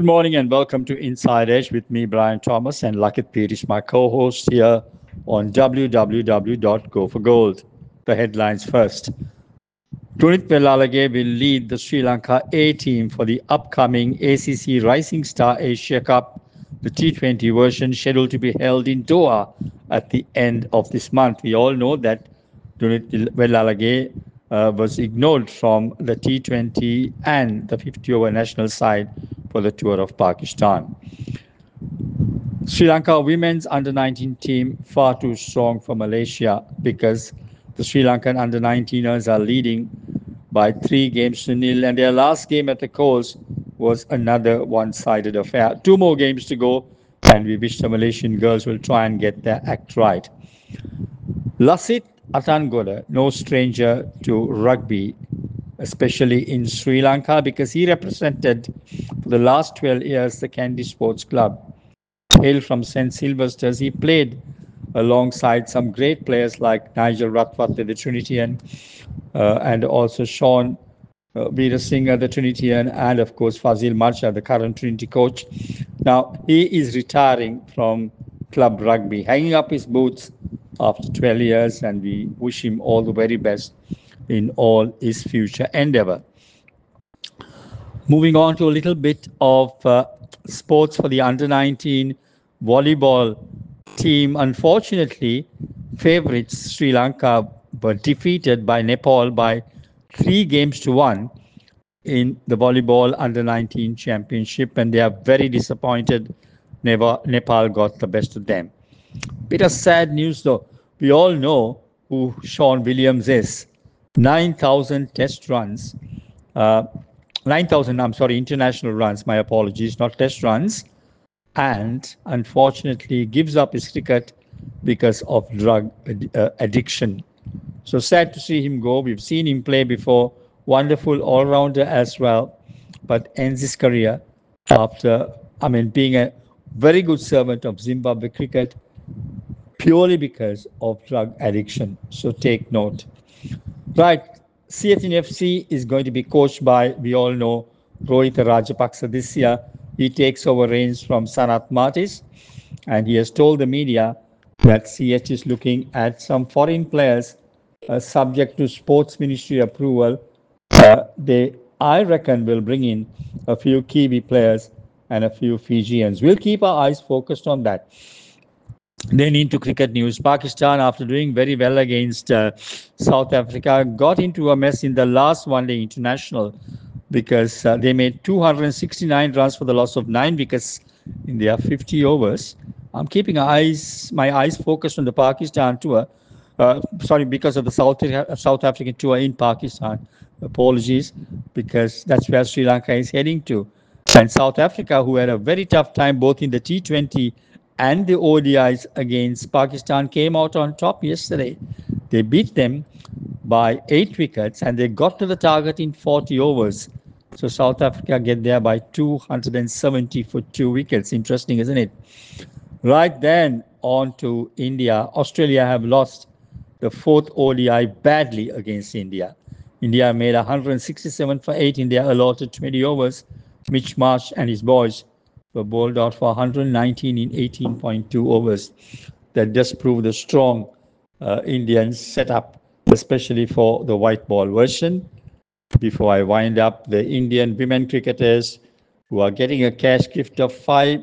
Good morning and welcome to Inside Edge with me, Brian Thomas, and Lakit Pirish, my co-host here on www.goforgold. The headlines first. Tunit Velalage will lead the Sri Lanka A team for the upcoming ACC Rising Star Asia Cup, the T20 version scheduled to be held in Doha at the end of this month. We all know that Tunit Velalage was ignored from the T20 and the 50-over national side for the tour of Pakistan. Sri Lanka women's under-19 team far too strong for Malaysia because the Sri Lankan under-19ers are leading by 3-0, and their last game at the course was another one-sided affair. 2 more games to go, and we wish the Malaysian girls will try and get their act right. Lasith Atanggoda, no stranger to rugby, especially in Sri Lanka, because he represented for the last 12 years the Kandy Sports Club. Hail from St. Sylvester's, he played alongside some great players like Nigel Ratwatte, the Trinitian, and also Sean Veerasinghe, the Trinitian, and of course Fazil Marcha, the current Trinity coach. Now, he is retiring from club rugby, hanging up his boots after 12 years, and we wish him all the very best in all his future endeavor. Moving on to a little bit of sports for the under-19 volleyball team. Unfortunately, favorites Sri Lanka were defeated by Nepal by 3-1 in the volleyball under-19 championship, and they are very disappointed. Nepal got the best of them. Bit of sad news though. We all know who Sean Williams is. 9,000 test runs. 9,000, international runs, my apologies, not test runs, and unfortunately gives up his cricket because of drug addiction. So sad to see him go. We've seen him play before, wonderful all-rounder as well, but ends his career after, being a very good servant of Zimbabwe cricket purely because of drug addiction. So take note. Right. CFC is going to be coached by, we all know, Rohit Rajapaksa this year. He takes over reins from Sanat Martis, and he has told the media that CH is looking at some foreign players subject to sports ministry approval. They, I reckon, will bring in a few Kiwi players and a few Fijians. We'll keep our eyes focused on that. Then into cricket news. Pakistan, after doing very well against South Africa, got into a mess in the last one-day international because they made 269 runs for the loss of 9 wickets in their 50 overs. I'm keeping my eyes focused on the Pakistan tour. Because of the South African tour in Pakistan. Apologies, because that's where Sri Lanka is heading to. And South Africa, who had a very tough time both in the T20 and the ODIs against Pakistan, came out on top yesterday. They beat them by 8 wickets and they got to the target in 40 overs. So South Africa get there by 270 for 2 wickets. Interesting, isn't it? Right then, on to India. Australia have lost the 4th ODI badly against India. India made 167 for 8 in their allotted 20 overs. Mitch Marsh and his boys were bowled out for 119 in 18.2 overs. That does prove the strong Indian setup, especially for the white ball version. Before I wind up, the Indian women cricketers who are getting a cash gift of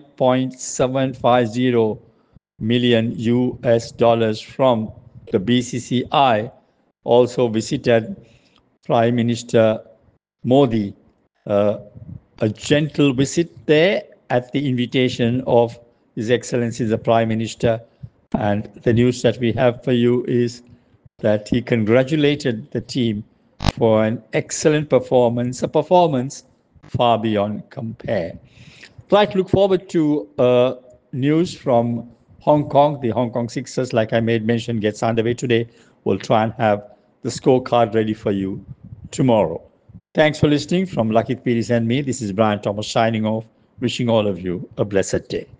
5.750 million US dollars from the BCCI also visited Prime Minister Modi. A gentle visit there at the invitation of His Excellency the Prime Minister. And the news that we have for you is that he congratulated the team for an excellent performance, a performance far beyond compare. Right, look forward to news from Hong Kong. The Hong Kong Sixers, like I made mention, gets underway today. We'll try and have the scorecard ready for you tomorrow. Thanks for listening from Lakit Piris and me. This is Brian Thomas signing off, wishing all of you a blessed day.